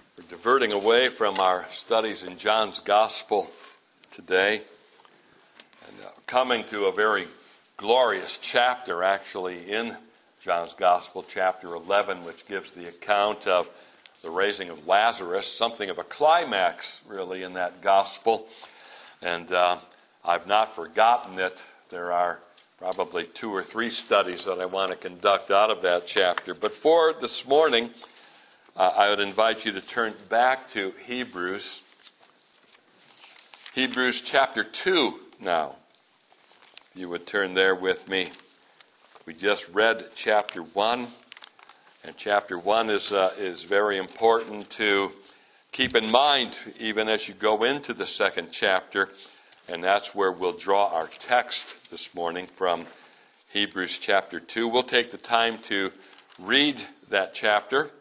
We're diverting away from our studies in John's Gospel today and coming to a very glorious chapter actually in John's Gospel, chapter 11, which gives the account of the raising of Lazarus, something of a climax really in that Gospel. And I've not forgotten it. There are probably 2 or 3 studies that I want to conduct out of that chapter. But for this morning, I would invite you to turn back to Hebrews chapter 2 now. If you would turn there with me. We just read chapter 1, and chapter 1 is very important to keep in mind even as you go into the second chapter, and that's where we'll draw our text this morning from Hebrews chapter 2. We'll take the time to read that chapter.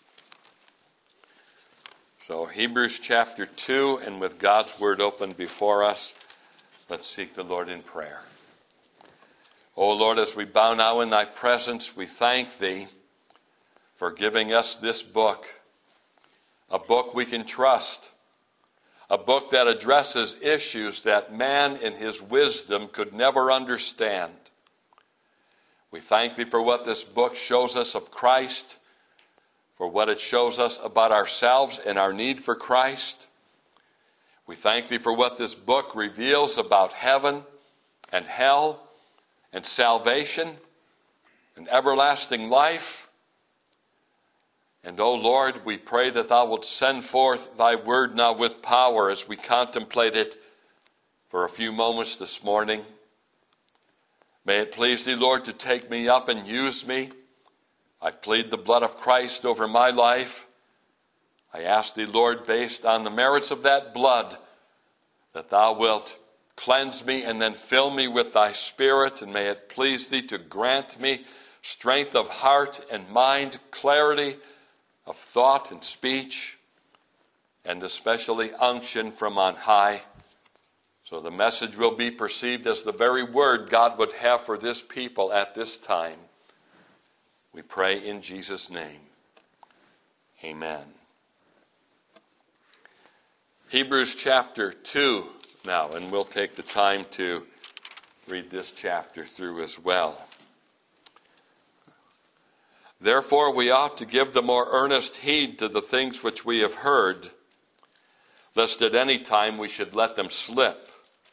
So Hebrews chapter 2, and with God's word open before us, let's seek the Lord in prayer. O Lord, as we bow now in thy presence, we thank thee for giving us this book, a book we can trust, a book that addresses issues that man in his wisdom could never understand. We thank thee for what this book shows us of Christ, for what it shows us about ourselves and our need for Christ. We thank thee for what this book reveals about heaven and hell and salvation and everlasting life. And, O Lord, we pray that thou wilt send forth thy word now with power as we contemplate it for a few moments this morning. May it please thee, Lord, to take me up and use me. I plead the blood of Christ over my life. I ask thee, Lord, based on the merits of that blood, that thou wilt cleanse me and then fill me with thy Spirit, and may it please thee to grant me strength of heart and mind, clarity of thought and speech, and especially unction from on high, so the message will be perceived as the very word God would have for this people at this time. We pray in Jesus' name. Amen. Hebrews chapter 2 now, and we'll take the time to read this chapter through as well. Therefore, we ought to give the more earnest heed to the things which we have heard, lest at any time we should let them slip.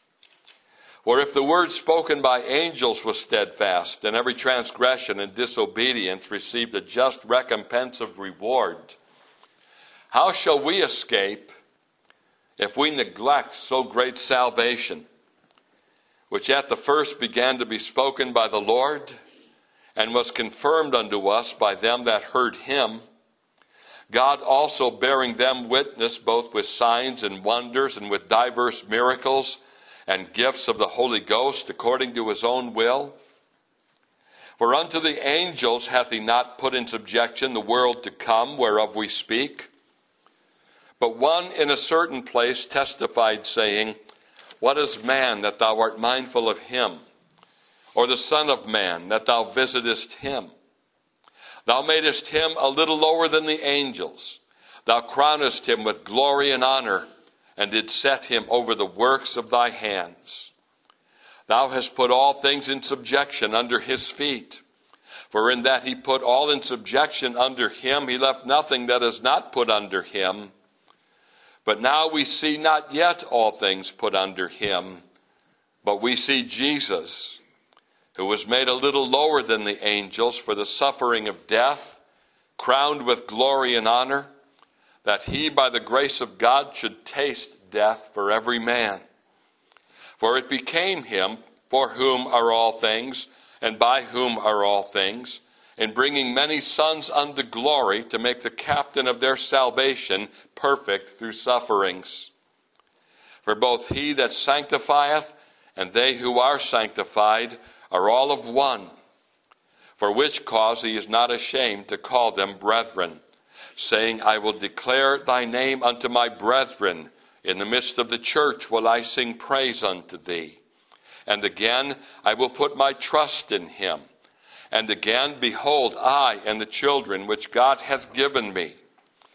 For if the word spoken by angels was steadfast, and every transgression and disobedience received a just recompense of reward, how shall we escape if we neglect so great salvation, which at the first began to be spoken by the Lord, and was confirmed unto us by them that heard him, God also bearing them witness both with signs and wonders and with diverse miracles and gifts of the Holy Ghost according to his own will? For unto the angels hath he not put in subjection the world to come, whereof we speak. But one in a certain place testified, saying, What is man that thou art mindful of him? Or the Son of Man that thou visitest him? Thou madest him a little lower than the angels. Thou crownest him with glory and honor, and did set him over the works of thy hands. Thou hast put all things in subjection under his feet. For in that he put all in subjection under him, he left nothing that is not put under him. But now we see not yet all things put under him, but we see Jesus, who was made a little lower than the angels for the suffering of death, crowned with glory and honor, that he by the grace of God should taste death for every man. For it became him, for whom are all things, and by whom are all things, in bringing many sons unto glory, to make the captain of their salvation perfect through sufferings. For both he that sanctifieth and they who are sanctified are all of one, for which cause he is not ashamed to call them brethren, saying, I will declare thy name unto my brethren. In the midst of the church will I sing praise unto thee. And again, I will put my trust in him. And again, behold, I and the children which God hath given me.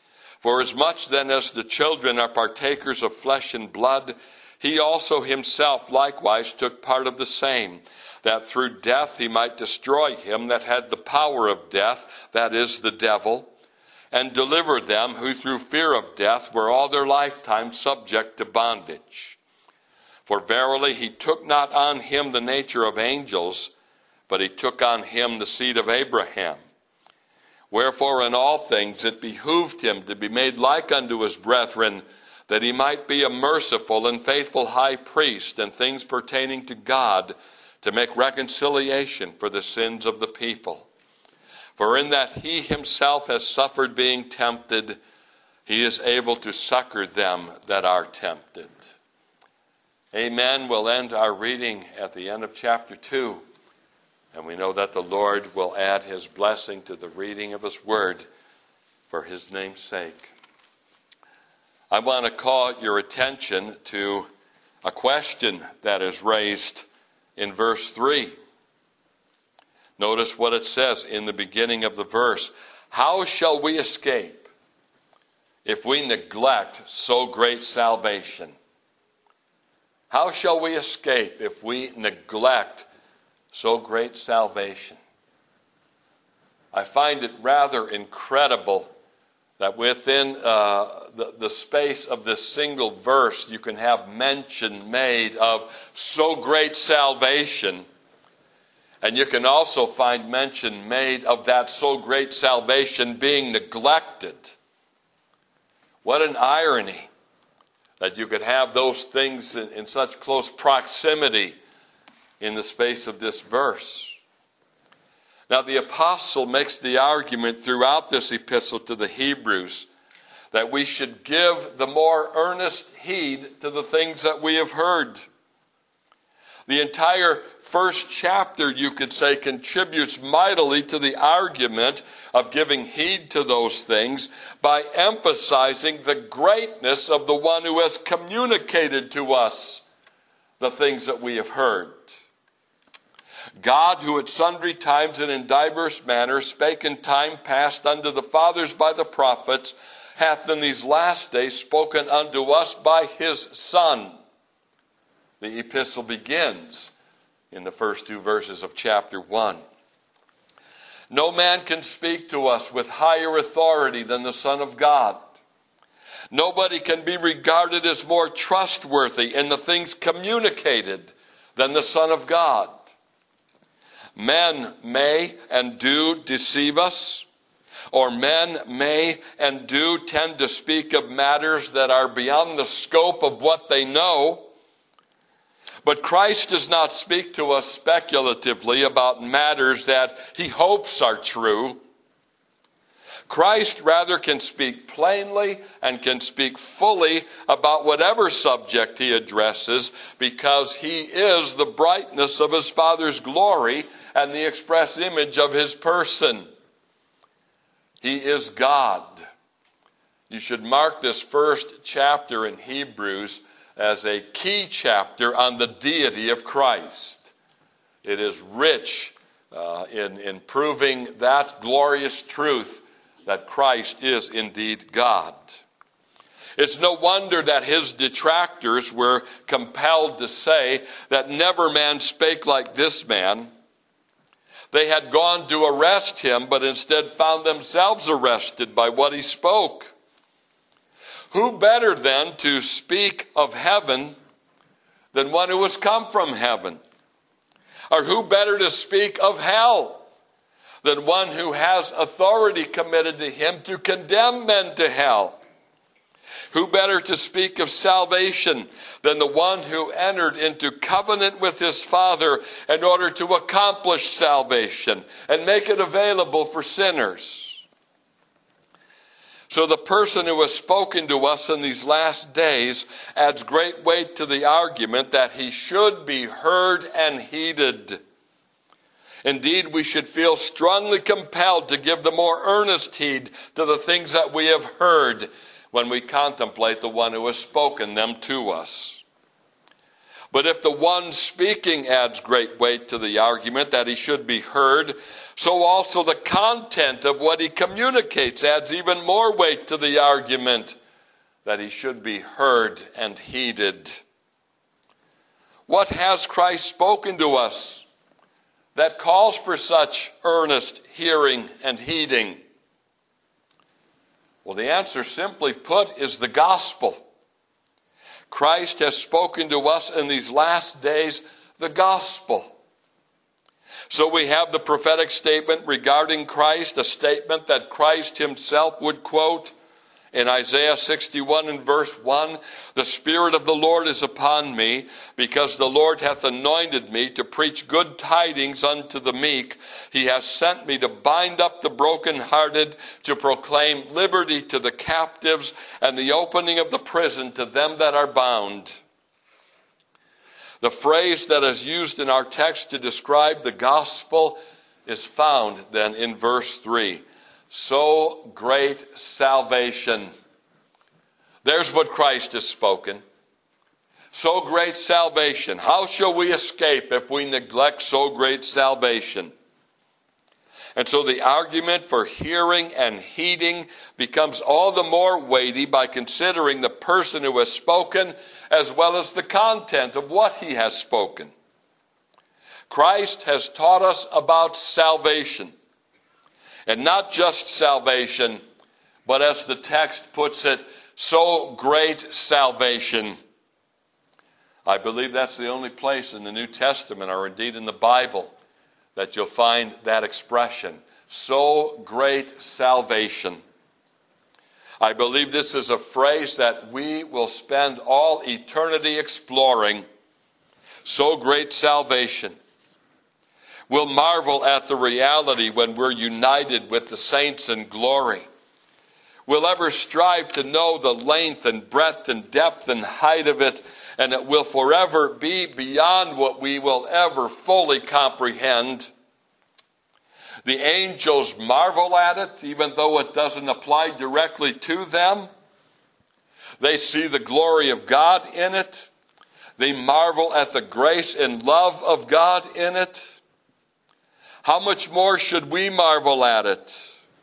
For as much then as the children are partakers of flesh and blood, he also himself likewise took part of the same, that through death he might destroy him that had the power of death, that is, the devil, and deliver them who through fear of death were all their lifetime subject to bondage. For verily he took not on him the nature of angels, but he took on him the seed of Abraham. Wherefore in all things it behooved him to be made like unto his brethren, that he might be a merciful and faithful high priest in things pertaining to God, to make reconciliation for the sins of the people. For in that he himself has suffered being tempted, he is able to succor them that are tempted. Amen. We'll end our reading at the end of chapter 2. And we know that the Lord will add his blessing to the reading of his word for his name's sake. I want to call your attention to a question that is raised in verse 3. Notice what it says in the beginning of the verse. How shall we escape if we neglect so great salvation? How shall we escape if we neglect so great salvation? I find it rather incredible that within the space of this single verse you can have mention made of so great salvation, and you can also find mention made of that so great salvation being neglected. What an irony that you could have those things in such close proximity in the space of this verse. Now, the apostle makes the argument throughout this epistle to the Hebrews that we should give the more earnest heed to the things that we have heard. The entire first chapter, you could say, contributes mightily to the argument of giving heed to those things by emphasizing the greatness of the one who has communicated to us the things that we have heard. God, who at sundry times and in diverse manners spake in time past unto the fathers by the prophets, hath in these last days spoken unto us by his Son. The epistle begins in the first two verses of chapter 1. No man can speak to us with higher authority than the Son of God. Nobody can be regarded as more trustworthy in the things communicated than the Son of God. Men may and do deceive us, or men may and do tend to speak of matters that are beyond the scope of what they know. But Christ does not speak to us speculatively about matters that he hopes are true. Christ rather can speak plainly and can speak fully about whatever subject he addresses, because he is the brightness of his Father's glory and the express image of his person. He is God. You should mark this first chapter in Hebrews as a key chapter on the deity of Christ. It is rich in proving that glorious truth that Christ is indeed God. It's no wonder that his detractors were compelled to say that never man spake like this man. They had gone to arrest him, but instead found themselves arrested by what he spoke. Who better then to speak of heaven than one who has come from heaven? Or who better to speak of hell than one who has authority committed to him to condemn men to hell? Who better to speak of salvation than the one who entered into covenant with his Father in order to accomplish salvation and make it available for sinners? So the person who has spoken to us in these last days adds great weight to the argument that he should be heard and heeded. Indeed, we should feel strongly compelled to give the more earnest heed to the things that we have heard when we contemplate the one who has spoken them to us. But if the one speaking adds great weight to the argument that he should be heard, so also the content of what he communicates adds even more weight to the argument that he should be heard and heeded. What has Christ spoken to us that calls for such earnest hearing and heeding? Well, the answer, simply put, is the gospel. Christ has spoken to us in these last days the gospel. So we have the prophetic statement regarding Christ, a statement that Christ himself would quote in Isaiah 61 and verse 1, "The Spirit of the Lord is upon me, because the Lord hath anointed me to preach good tidings unto the meek. He hath sent me to bind up the brokenhearted, to proclaim liberty to the captives, and the opening of the prison to them that are bound." The phrase that is used in our text to describe the gospel is found then in verse 3. So great salvation. There's what Christ has spoken. So great salvation. How shall we escape if we neglect so great salvation? And so the argument for hearing and heeding becomes all the more weighty by considering the person who has spoken as well as the content of what he has spoken. Christ has taught us about salvation. And not just salvation, but as the text puts it, so great salvation. I believe that's the only place in the New Testament, or indeed in the Bible, that you'll find that expression. So great salvation. I believe this is a phrase that we will spend all eternity exploring. So great salvation. We'll marvel at the reality when we're united with the saints in glory. We'll ever strive to know the length and breadth and depth and height of it, and it will forever be beyond what we will ever fully comprehend. The angels marvel at it, even though it doesn't apply directly to them. They see the glory of God in it. They marvel at the grace and love of God in it. How much more should we marvel at it?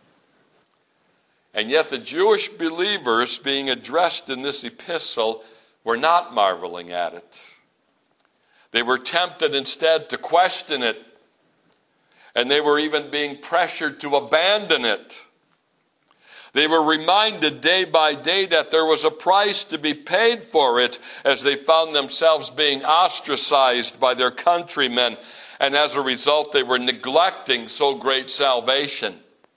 And yet the Jewish believers being addressed in this epistle were not marveling at it. They were tempted instead to question it, and they were even being pressured to abandon it. They were reminded day by day that there was a price to be paid for it, as they found themselves being ostracized by their countrymen, and as a result they were neglecting so great salvation.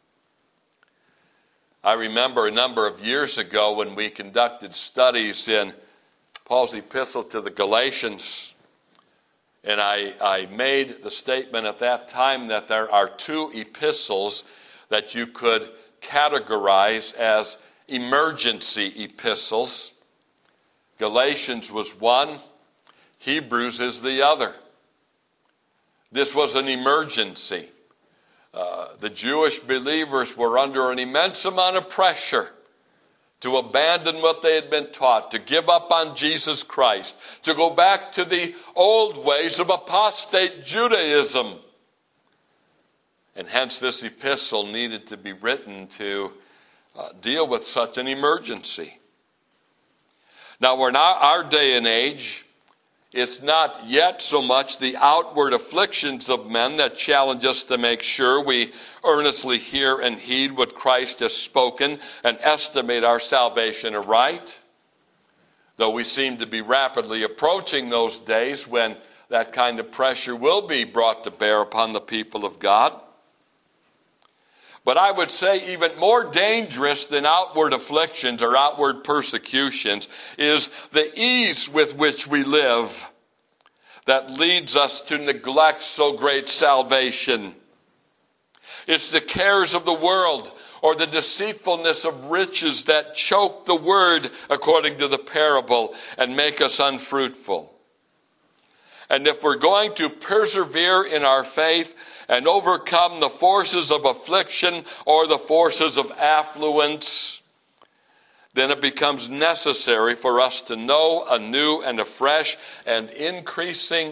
I remember a number of years ago when we conducted studies in Paul's epistle to the Galatians, and I made the statement at that time that there are two epistles that you could categorize as emergency epistles. Galatians was one, Hebrews is the other. This was an emergency. The Jewish believers were under an immense amount of pressure to abandon what they had been taught, to give up on Jesus Christ, to go back to the old ways of apostate Judaism. And hence this epistle needed to be written to deal with such an emergency. Now, in our day and age, it's not yet so much the outward afflictions of men that challenge us to make sure we earnestly hear and heed what Christ has spoken and estimate our salvation aright. Though we seem to be rapidly approaching those days when that kind of pressure will be brought to bear upon the people of God. But I would say even more dangerous than outward afflictions or outward persecutions is the ease with which we live that leads us to neglect so great salvation. It's the cares of the world or the deceitfulness of riches that choke the word, according to the parable, and make us unfruitful. And if we're going to persevere in our faith and overcome the forces of affliction or the forces of affluence, then it becomes necessary for us to know anew and afresh and increasing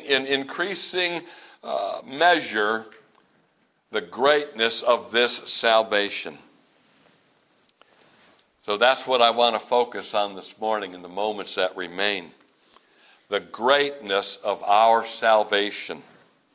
measure the greatness of this salvation. So that's what I want to focus on this morning in the moments that remain. The greatness of our salvation.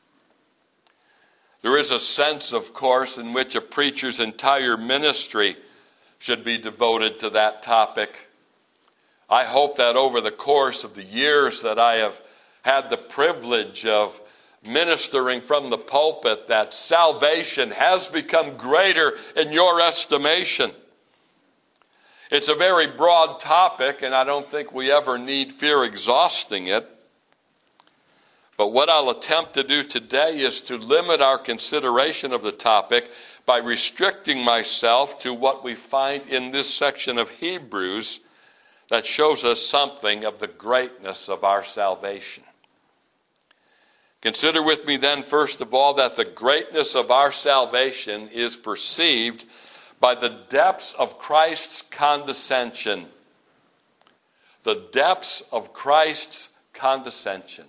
There is a sense, of course, in which a preacher's entire ministry should be devoted to that topic. I hope that over the course of the years that I have had the privilege of ministering from the pulpit, that salvation has become greater in your estimation. It's a very broad topic, and I don't think we ever need fear exhausting it. But what I'll attempt to do today is to limit our consideration of the topic by restricting myself to what we find in this section of Hebrews that shows us something of the greatness of our salvation. Consider with me then, first of all, that the greatness of our salvation is perceived by the depths of Christ's condescension. The depths of Christ's condescension.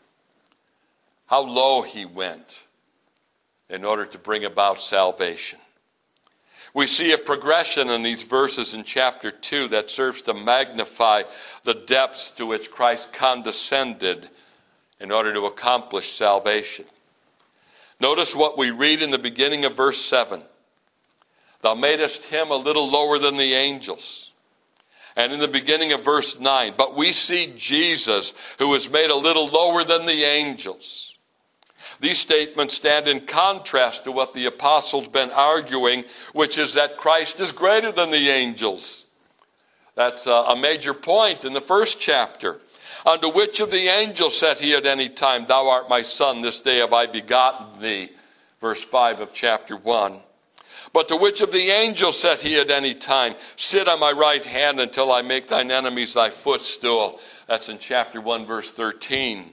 How low he went in order to bring about salvation. We see a progression in these verses in chapter 2 that serves to magnify the depths to which Christ condescended in order to accomplish salvation. Notice what we read in the beginning of verse 7. Thou madest him a little lower than the angels. And in the beginning of verse 9, but we see Jesus, who was made a little lower than the angels. These statements stand in contrast to what the apostles been arguing, which is that Christ is greater than the angels. That's a major point in the first chapter. Unto which of the angels said he at any time, Thou art my son, this day have I begotten thee? Verse 5 of chapter 1. But to which of the angels said he at any time, Sit on my right hand until I make thine enemies thy footstool? That's in chapter 1, verse 13.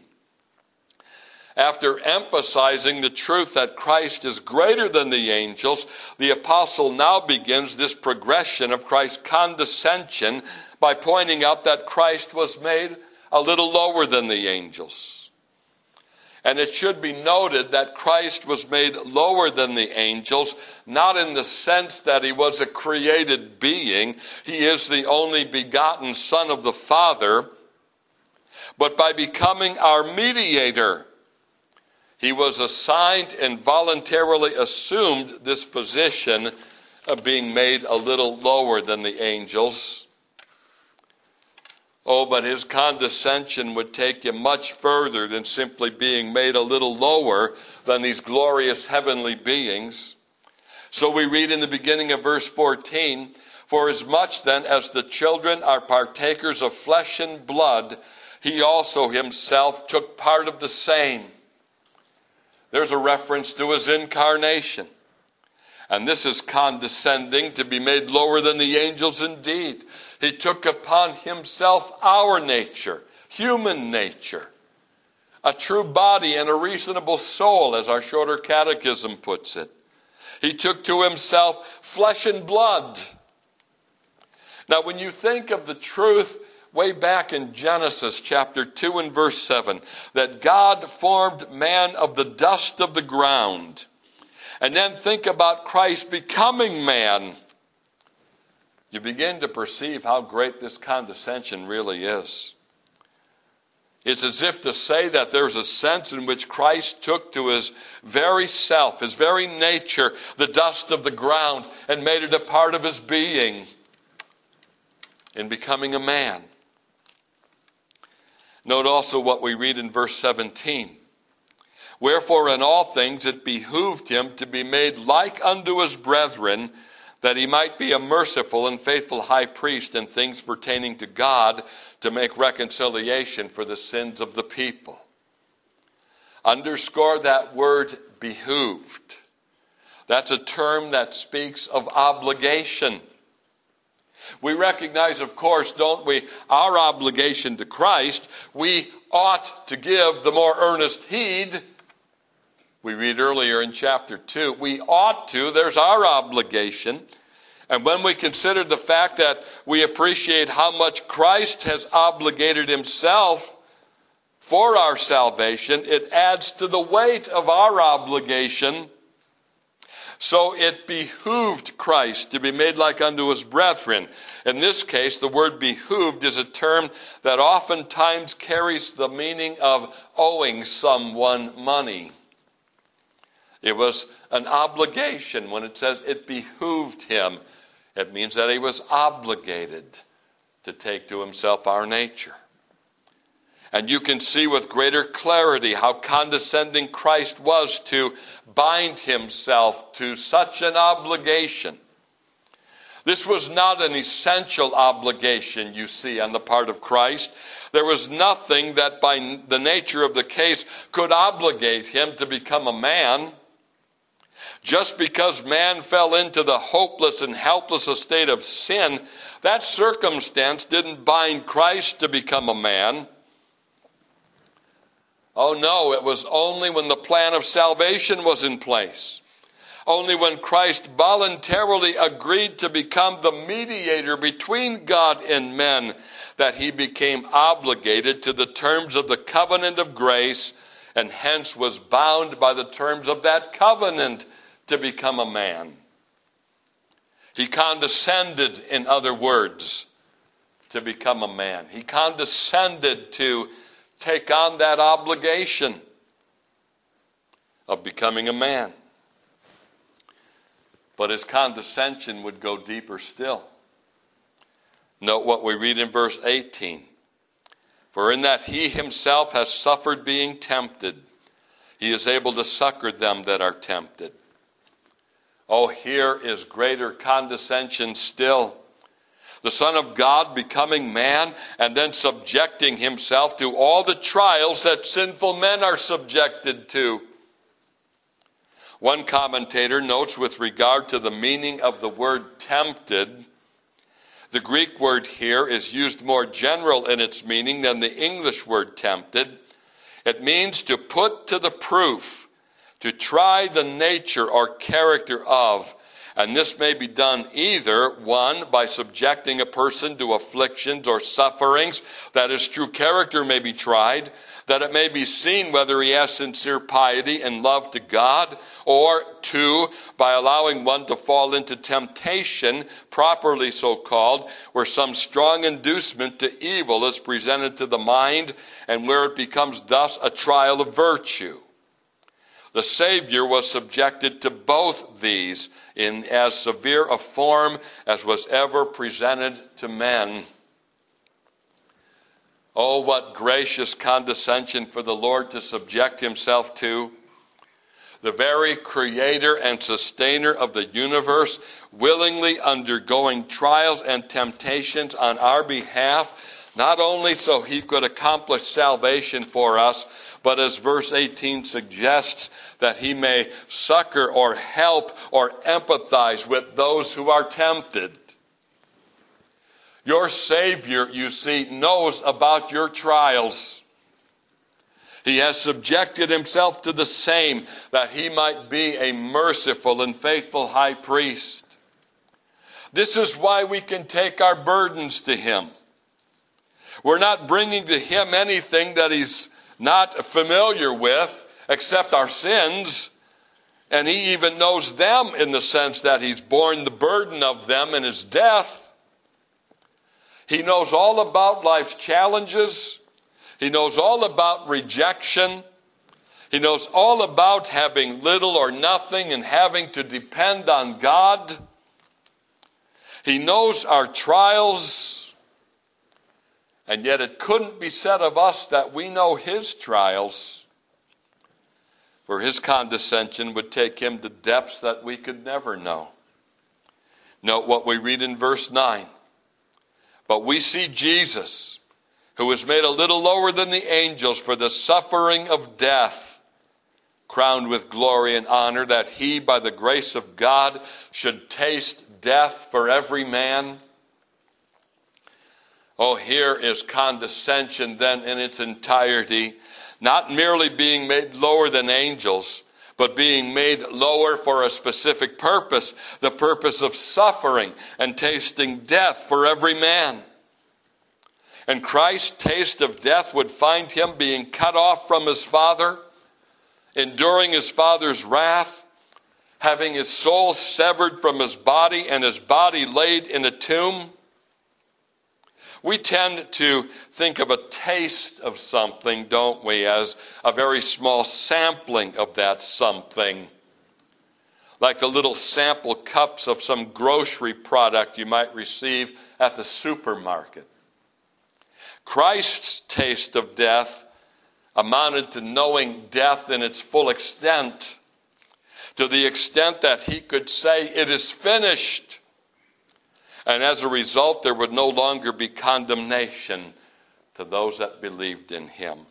After emphasizing the truth that Christ is greater than the angels, the apostle now begins this progression of Christ's condescension by pointing out that Christ was made a little lower than the angels. And it should be noted that Christ was made lower than the angels, not in the sense that he was a created being. He is the only begotten Son of the Father, but by becoming our mediator. He was assigned and voluntarily assumed this position of being made a little lower than the angels. Oh, but his condescension would take him much further than simply being made a little lower than these glorious heavenly beings. So we read in the beginning of verse 14, For as much then as the children are partakers of flesh and blood, he also himself took part of the same. There's a reference to his incarnation. And this is condescending to be made lower than the angels indeed. He took upon himself our nature, human nature, a true body and a reasonable soul, as our shorter catechism puts it. He took to himself flesh and blood. Now, when you think of the truth way back in Genesis chapter 2 and verse 7, that God formed man of the dust of the ground, and then think about Christ becoming man, you begin to perceive how great this condescension really is. It's as if to say that there's a sense in which Christ took to his very self, his very nature, the dust of the ground, and made it a part of his being in becoming a man. Note also what we read in verse 17. Wherefore in all things it behooved him to be made like unto his brethren, that he might be a merciful and faithful high priest in things pertaining to God, to make reconciliation for the sins of the people. Underscore that word behooved. That's a term that speaks of obligation. We recognize, of course, don't we, our obligation to Christ. We ought to give the more earnest heed. We read earlier in chapter 2, we ought to, there's our obligation. And when we consider the fact that we appreciate how much Christ has obligated himself for our salvation, it adds to the weight of our obligation. So it behooved Christ to be made like unto his brethren. In this case, the word behooved is a term that oftentimes carries the meaning of owing someone money. It was an obligation. When it says it behooved him, it means that he was obligated to take to himself our nature. And you can see with greater clarity how condescending Christ was to bind himself to such an obligation. This was not an essential obligation, you see, on the part of Christ. There was nothing that by the nature of the case could obligate him to become a man. Just because man fell into the hopeless and helpless estate of sin, that circumstance didn't bind Christ to become a man. Oh no, it was only when the plan of salvation was in place. Only when Christ voluntarily agreed to become the mediator between God and men that he became obligated to the terms of the covenant of grace, and hence was bound by the terms of that covenant to become a man. He condescended, in other words, to become a man. He condescended to take on that obligation of becoming a man. But his condescension would go deeper still. Note what we read in verse 18. For in that he himself has suffered being tempted, he is able to succor them that are tempted. Oh, here is greater condescension still. The Son of God becoming man and then subjecting himself to all the trials that sinful men are subjected to. One commentator notes with regard to the meaning of the word tempted, the Greek word here is used more general in its meaning than the English word tempted. It means to put to the proof, to try the nature or character of. And this may be done either, one, by subjecting a person to afflictions or sufferings, that his true character may be tried, that it may be seen whether he has sincere piety and love to God, or two, by allowing one to fall into temptation, properly so called, where some strong inducement to evil is presented to the mind, and where it becomes thus a trial of virtue. The Savior was subjected to both these in as severe a form as was ever presented to men. Oh, what gracious condescension for the Lord to subject himself to. The very creator and sustainer of the universe, willingly undergoing trials and temptations on our behalf, not only so he could accomplish salvation for us, but as verse 18 suggests, that he may succor or help or empathize with those who are tempted. Your Savior, you see, knows about your trials. He has subjected himself to the same, that he might be a merciful and faithful high priest. This is why we can take our burdens to him. We're not bringing to him anything that he's not familiar with, except our sins. And he even knows them in the sense that he's borne the burden of them in his death. He knows all about life's challenges. He knows all about rejection. He knows all about having little or nothing and having to depend on God. He knows our trials. And yet it couldn't be said of us that we know his trials, for his condescension would take him to depths that we could never know. Note what we read in verse 9. But we see Jesus, who was made a little lower than the angels for the suffering of death, crowned with glory and honor, that he, by the grace of God, should taste death for every man. Oh, here is condescension then in its entirety, not merely being made lower than angels, but being made lower for a specific purpose, the purpose of suffering and tasting death for every man. And Christ's taste of death would find him being cut off from his Father, enduring his Father's wrath, having his soul severed from his body and his body laid in a tomb. We tend to think of a taste of something, don't we, as a very small sampling of that something. Like the little sample cups of some grocery product you might receive at the supermarket. Christ's taste of death amounted to knowing death in its full extent, to the extent that he could say, "It is finished." And as a result, there would no longer be condemnation to those that believed in him.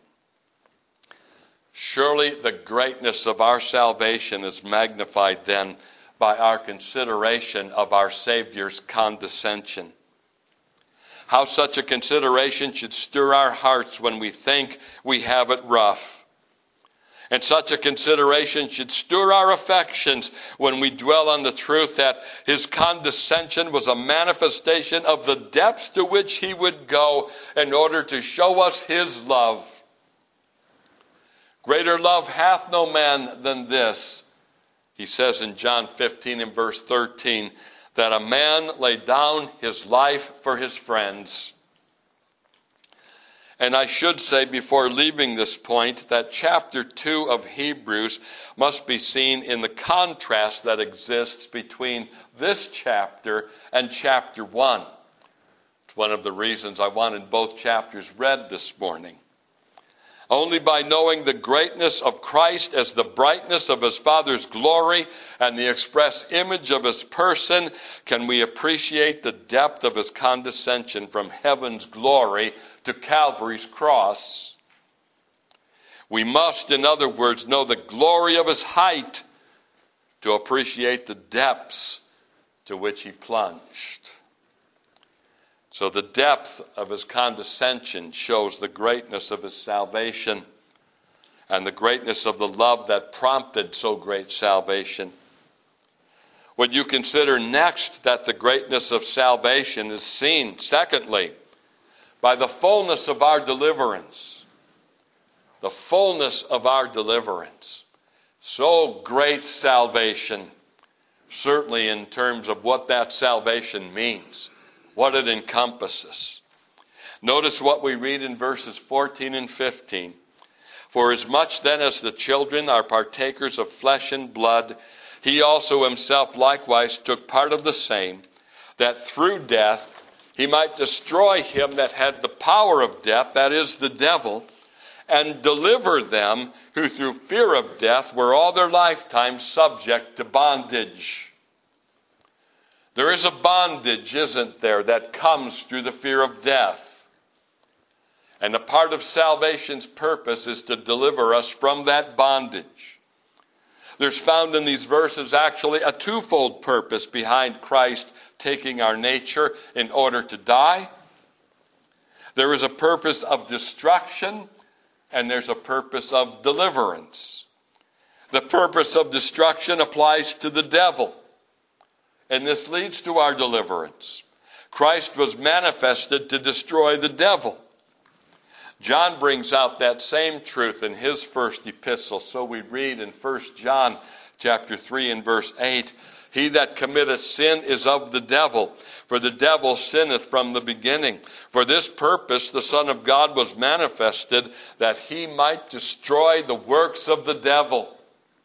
Surely the greatness of our salvation is magnified then by our consideration of our Savior's condescension. How such a consideration should stir our hearts when we think we have it rough. And such a consideration should stir our affections when we dwell on the truth that his condescension was a manifestation of the depths to which he would go in order to show us his love. Greater love hath no man than this, he says in John 15 and verse 13, that a man lay down his life for his friends. And I should say before leaving this point that chapter 2 of Hebrews must be seen in the contrast that exists between this chapter and chapter 1. It's one of the reasons I wanted both chapters read this morning. Only by knowing the greatness of Christ as the brightness of his Father's glory and the express image of his person can we appreciate the depth of his condescension from heaven's glory to Calvary's cross. We must, in other words, know the glory of his height to appreciate the depths to which he plunged. So the depth of his condescension shows the greatness of his salvation and the greatness of the love that prompted so great salvation. When you consider next that the greatness of salvation is seen, secondly, by the fullness of our deliverance. The fullness of our deliverance. So great salvation, certainly in terms of what that salvation means, what it encompasses. Notice what we read in verses 14 and 15. For as much then as the children are partakers of flesh and blood, he also himself likewise took part of the same, that through death he might destroy him that had the power of death, that is, the devil, and deliver them who through fear of death were all their lifetime subject to bondage. There is a bondage, isn't there, that comes through the fear of death. And a part of salvation's purpose is to deliver us from that bondage. There's found in these verses actually a twofold purpose behind Christ taking our nature in order to die. There is a purpose of destruction, and there's a purpose of deliverance. The purpose of destruction applies to the devil, and this leads to our deliverance. Christ was manifested to destroy the devil. John brings out that same truth in his first epistle. So we read in 1 John chapter 3 and verse 8, he that committeth sin is of the devil, for the devil sinneth from the beginning. For this purpose the Son of God was manifested, that he might destroy the works of the devil.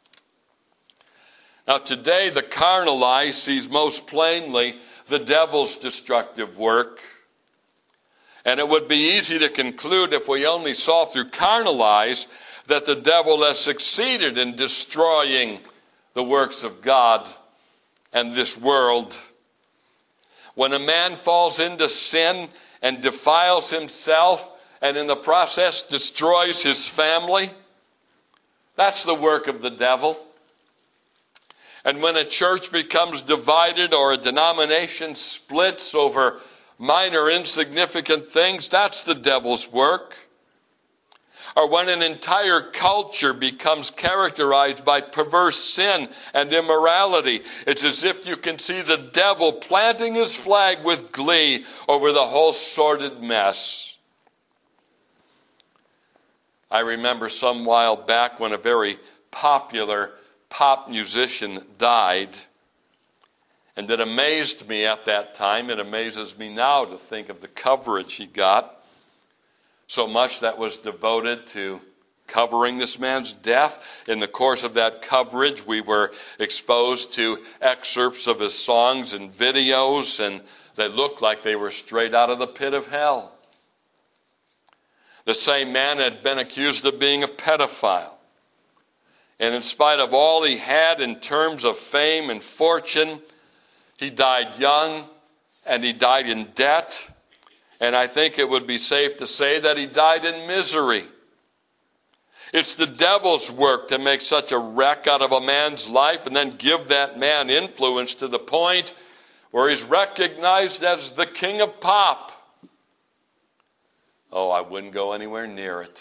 Now today the carnal eye sees most plainly the devil's destructive work. And it would be easy to conclude if we only saw through carnal eyes that the devil has succeeded in destroying the works of God and this world. When a man falls into sin and defiles himself and in the process destroys his family, that's the work of the devil. And when a church becomes divided or a denomination splits over minor insignificant things, that's the devil's work. or when an entire culture becomes characterized by perverse sin and immorality. It's as if you can see the devil planting his flag with glee over the whole sordid mess. I remember some while back when a very popular pop musician died, and it amazed me at that time. It amazes me now to think of the coverage he got. So much that was devoted to covering this man's death. In the course of that coverage, we were exposed to excerpts of his songs and videos, and they looked like they were straight out of the pit of hell. The same man had been accused of being a pedophile. And in spite of all he had in terms of fame and fortune, he died young and he died in debt. And I think it would be safe to say that he died in misery. It's the devil's work to make such a wreck out of a man's life and then give that man influence to the point where he's recognized as the king of pop. Oh, I wouldn't go anywhere near it.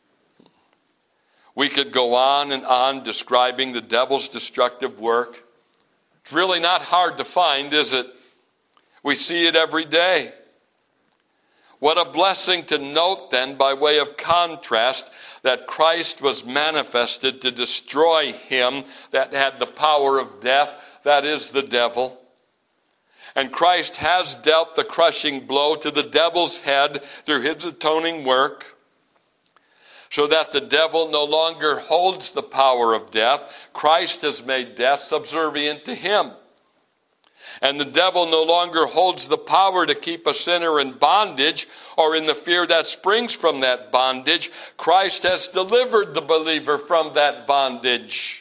We could go on and on describing the devil's destructive work. It's really not hard to find, is it? We see it every day. What a blessing to note then, by way of contrast, that Christ was manifested to destroy him that had the power of death, that is the devil. And Christ has dealt the crushing blow to the devil's head through his atoning work, so that the devil no longer holds the power of death. Christ has made death subservient to him. And the devil no longer holds the power to keep a sinner in bondage or in the fear that springs from that bondage. Christ has delivered the believer from that bondage.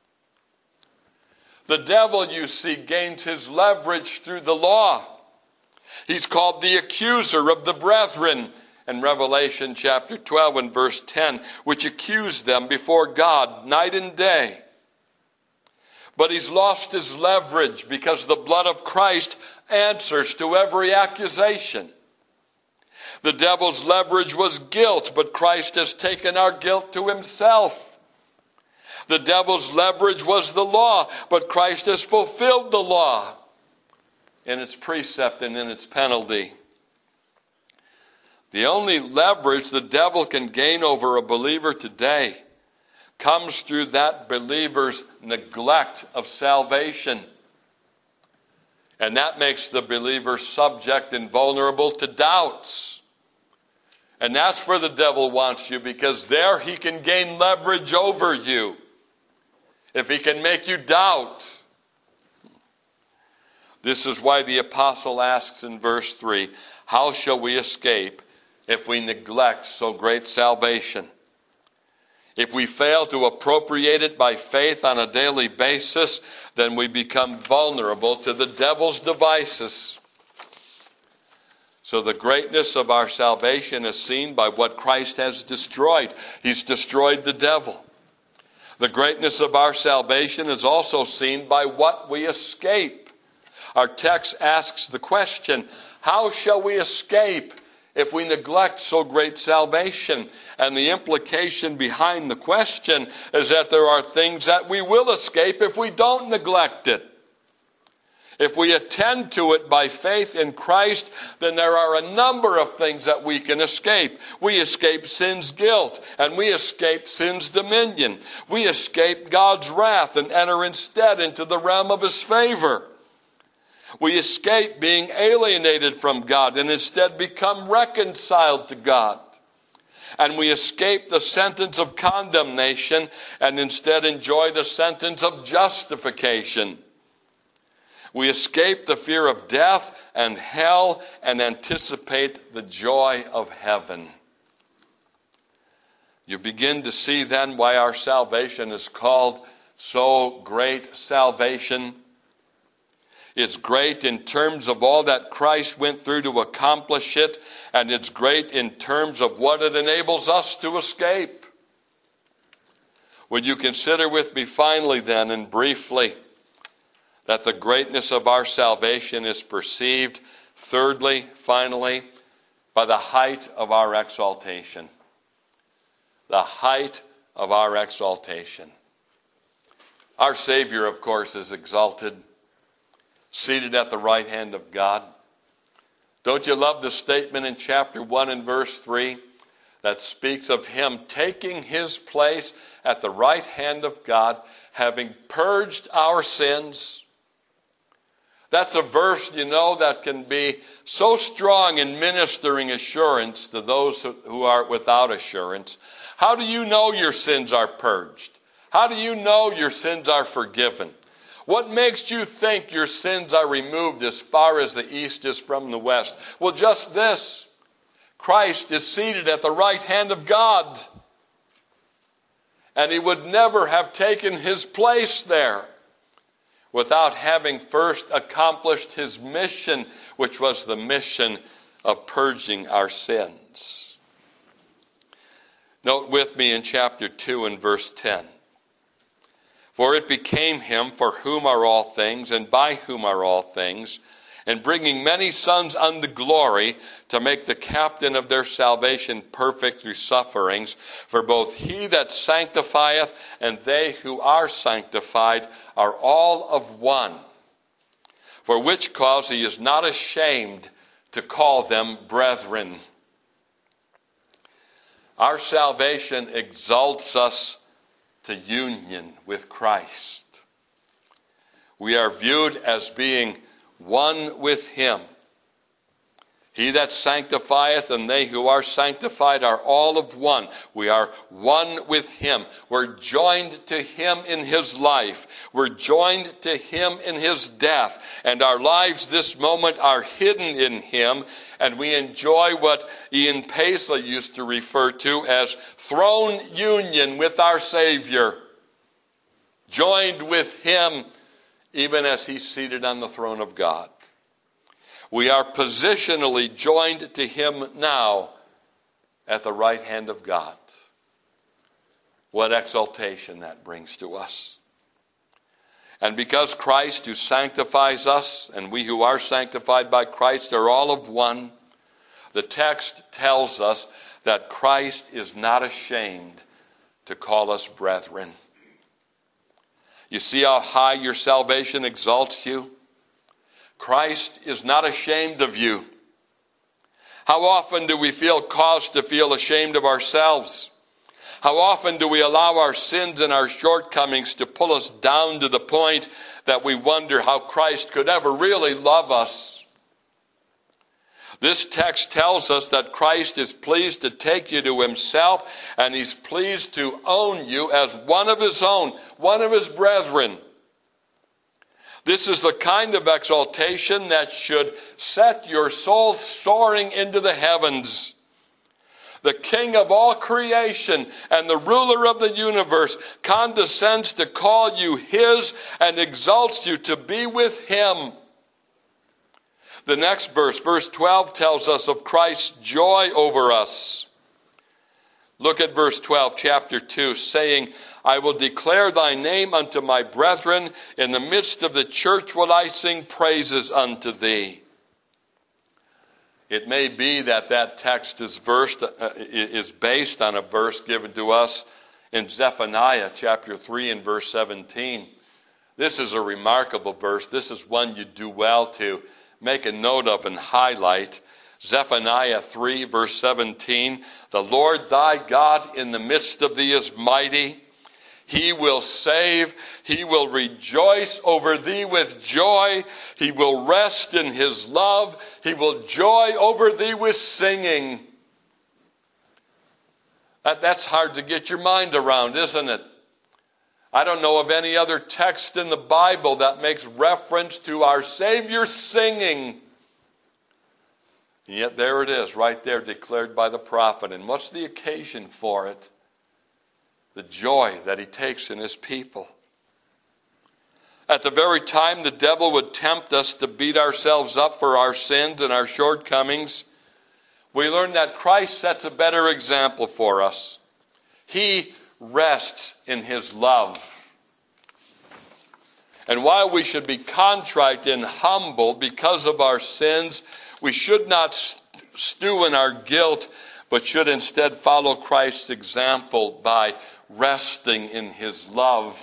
The devil, you see, gains his leverage through the law. He's called the accuser of the brethren in Revelation chapter 12 and verse 10, which accused them before God night and day. But he's lost his leverage because the blood of Christ answers to every accusation. The devil's leverage was guilt, but Christ has taken our guilt to himself. The devil's leverage was the law, but Christ has fulfilled the law in its precept and in its penalty. The only leverage the devil can gain over a believer today comes through that believer's neglect of salvation. And that makes the believer subject and vulnerable to doubts. And that's where the devil wants you, because there he can gain leverage over you. If he can make you doubt. This is why the apostle asks in verse 3, how shall we escape if we neglect so great salvation? If we fail to appropriate it by faith on a daily basis, then we become vulnerable to the devil's devices. So the greatness of our salvation is seen by what Christ has destroyed. He's destroyed the devil. The greatness of our salvation is also seen by what we escape. Our text asks the question, how shall we escape if we neglect so great salvation? And the implication behind the question is that there are things that we will escape if we don't neglect it. If we attend to it by faith in Christ, then there are a number of things that we can escape. We escape sin's guilt, and we escape sin's dominion. We escape God's wrath and enter instead into the realm of his favor. We escape being alienated from God and instead become reconciled to God. And we escape the sentence of condemnation and instead enjoy the sentence of justification. We escape the fear of death and hell and anticipate the joy of heaven. You begin to see then why our salvation is called so great salvation. It's great in terms of all that Christ went through to accomplish it, and it's great in terms of what it enables us to escape. Would you consider with me finally then and briefly that the greatness of our salvation is perceived, thirdly, finally, by the height of our exaltation. the height of our exaltation. Our Savior, of course, is exalted, seated at the right hand of God. Don't you love the statement in chapter 1 and verse 3 that speaks of him taking his place at the right hand of God, having purged our sins? That's a verse, that can be so strong in ministering assurance to those who are without assurance. How do you know your sins are purged? How do you know your sins are forgiven? What makes you think your sins are removed as far as the east is from the west? Well, just this. Christ is seated at the right hand of God. And he would never have taken his place there without having first accomplished his mission, which was the mission of purging our sins. Note with me in chapter 2 and verse 10. For it became him for whom are all things, and by whom are all things, and bringing many sons unto glory, to make the captain of their salvation perfect through sufferings. For both he that sanctifieth and they who are sanctified are all of one. For which cause he is not ashamed to call them brethren. Our salvation exalts us to union with Christ. We are viewed as being one with him. He that sanctifieth and they who are sanctified are all of one. We are one with him. We're joined to him in his life. We're joined to him in his death. And our lives this moment are hidden in him. And we enjoy what Ian Paisley used to refer to as throne union with our Savior. Joined with him even as he's seated on the throne of God. We are positionally joined to him now at the right hand of God. What exaltation that brings to us. And because Christ who sanctifies us and we who are sanctified by Christ are all of one, the text tells us that Christ is not ashamed to call us brethren. You see how high your salvation exalts you? Christ is not ashamed of you. How often do we feel cause to feel ashamed of ourselves? How often do we allow our sins and our shortcomings to pull us down to the point that we wonder how Christ could ever really love us? This text tells us that Christ is pleased to take you to himself, and he's pleased to own you as one of his own, one of his brethren. This is the kind of exaltation that should set your soul soaring into the heavens. The King of all creation and the ruler of the universe condescends to call you his and exalts you to be with him. The next verse, verse 12, tells us of Christ's joy over us. Look at verse 12, chapter 2, saying, I will declare thy name unto my brethren. In the midst of the church will I sing praises unto thee. It may be that text is based on a verse given to us in Zephaniah chapter 3 and verse 17. This is a remarkable verse. This is one you do well to make a note of and highlight. Zephaniah 3 verse 17. The Lord thy God in the midst of thee is mighty. He will save. He will rejoice over thee with joy. He will rest in his love. He will joy over thee with singing. That's hard to get your mind around, isn't it? I don't know of any other text in the Bible that makes reference to our Savior singing. And yet there it is, right there, declared by the prophet. And what's the occasion for it? The joy that he takes in his people. At the very time the devil would tempt us to beat ourselves up for our sins and our shortcomings, we learn that Christ sets a better example for us. He rests in his love. And while we should be contrite and humble because of our sins, we should not stew in our guilt, but should instead follow Christ's example by resting in his love.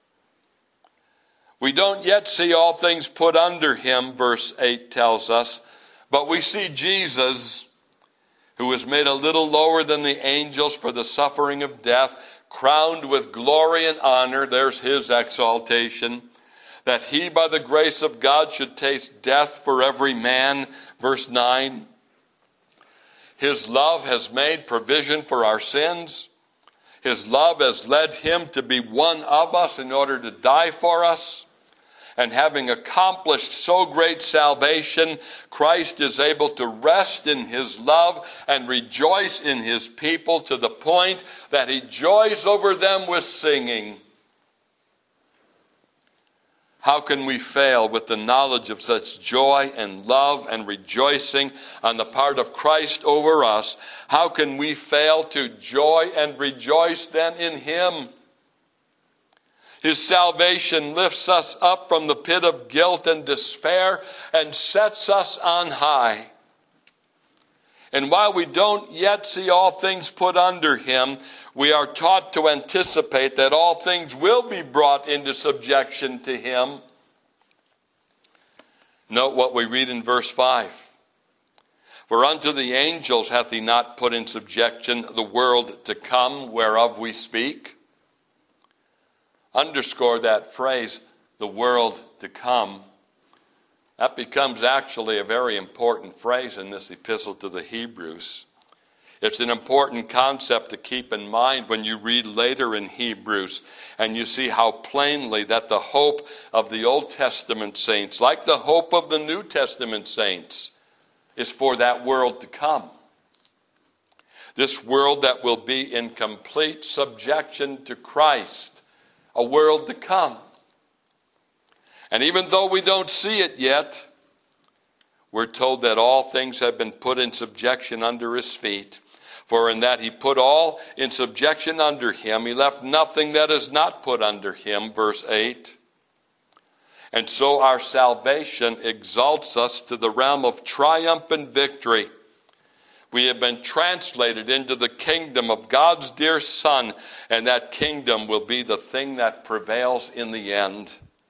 We don't yet see all things put under him, verse 8 tells us, but we see Jesus, who was made a little lower than the angels for the suffering of death, crowned with glory and honor, there's his exaltation, that he by the grace of God should taste death for every man, verse 9. His love has made provision for our sins. His love has led him to be one of us in order to die for us. And having accomplished so great salvation, Christ is able to rest in his love and rejoice in his people to the point that he joys over them with singing. How can we fail with the knowledge of such joy and love and rejoicing on the part of Christ over us? How can we fail to joy and rejoice then in him? His salvation lifts us up from the pit of guilt and despair and sets us on high. And while we don't yet see all things put under him, we are taught to anticipate that all things will be brought into subjection to him. Note what we read in verse 5. For unto the angels hath he not put in subjection the world to come, whereof we speak. Underscore that phrase, the world to come. That becomes actually a very important phrase in this epistle to the Hebrews. It's an important concept to keep in mind when you read later in Hebrews and you see how plainly that the hope of the Old Testament saints, like the hope of the New Testament saints, is for that world to come. This world that will be in complete subjection to Christ, a world to come. And even though we don't see it yet, we're told that all things have been put in subjection under his feet. For in that he put all in subjection under him, he left nothing that is not put under him, verse 8. And so our salvation exalts us to the realm of triumph and victory. We have been translated into the kingdom of God's dear Son, and that kingdom will be the thing that prevails in the end.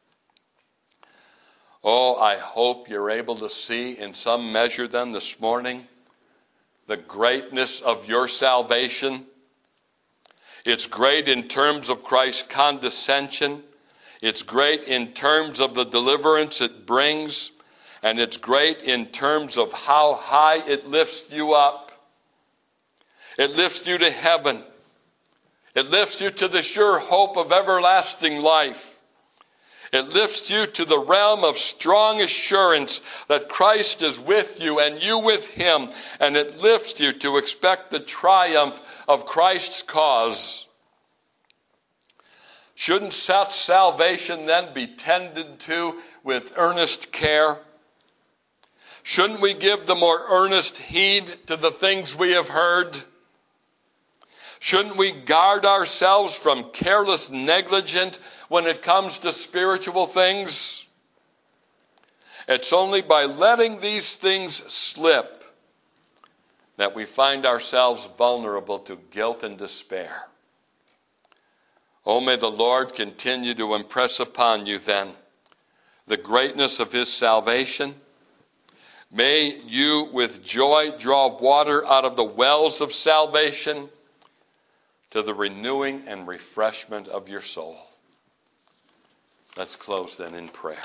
Oh, I hope you're able to see in some measure then this morning the greatness of your salvation. It's great in terms of Christ's condescension. It's great in terms of the deliverance it brings. And it's great in terms of how high it lifts you up. It lifts you to heaven. It lifts you to the sure hope of everlasting life. It lifts you to the realm of strong assurance that Christ is with you and you with him. And it lifts you to expect the triumph of Christ's cause. Shouldn't such salvation then be tended to with earnest care? Shouldn't we give the more earnest heed to the things we have heard? Shouldn't we guard ourselves from careless negligence when it comes to spiritual things? It's only by letting these things slip that we find ourselves vulnerable to guilt and despair. Oh, may the Lord continue to impress upon you then the greatness of his salvation. May you with joy draw water out of the wells of salvation to the renewing and refreshment of your soul. Let's close then in prayer.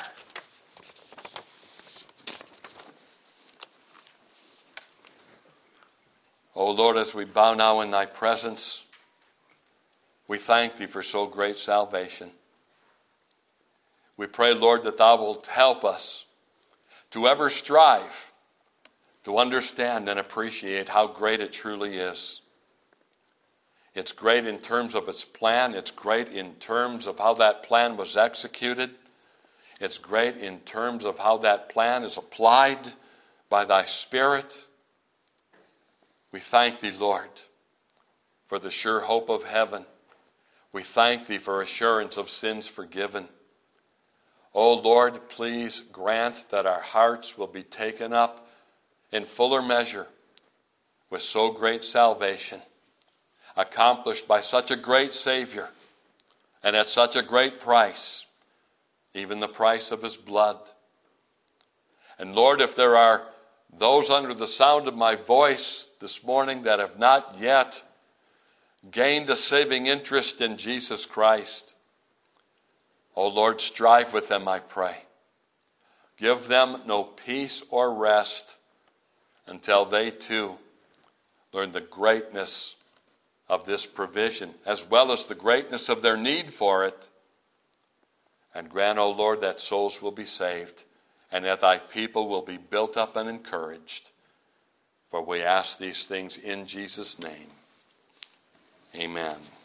O Lord, as we bow now in thy presence, we thank thee for so great salvation. We pray, Lord, that thou wilt help us to ever strive to understand and appreciate how great it truly is. It's great in terms of its plan. It's great in terms of how that plan was executed. It's great in terms of how that plan is applied by thy Spirit. We thank thee, Lord, for the sure hope of heaven. We thank thee for assurance of sins forgiven. O Lord, please grant that our hearts will be taken up in fuller measure with so great salvation, accomplished by such a great Savior, and at such a great price, even the price of his blood. And Lord, if there are those under the sound of my voice this morning that have not yet gained a saving interest in Jesus Christ, oh Lord, strive with them, I pray. Give them no peace or rest until they too learn the greatness of this provision, as well as the greatness of their need for it. And grant, O Lord, that souls will be saved, and that thy people will be built up and encouraged. For we ask these things in Jesus' name. Amen.